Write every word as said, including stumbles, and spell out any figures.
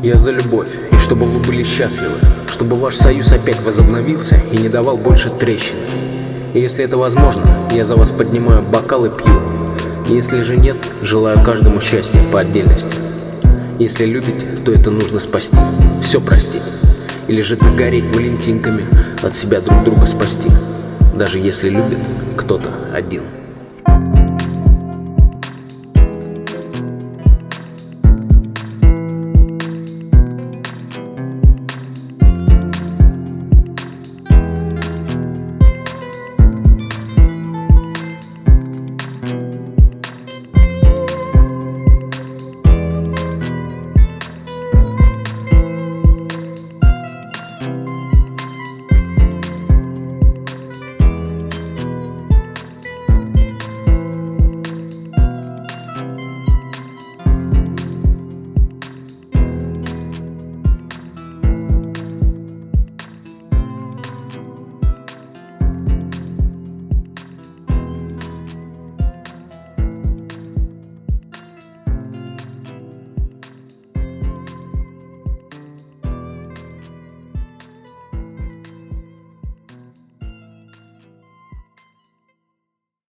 Я за любовь, и чтобы вы были счастливы, чтобы ваш союз опять возобновился и не давал больше трещин. И если это возможно, я за вас поднимаю бокал и пью. И если же нет, желаю каждому счастья по отдельности. Если любите, то это нужно спасти, все простить. Или же догореть валентинками, от себя друг друга спасти. Даже если любит кто-то один.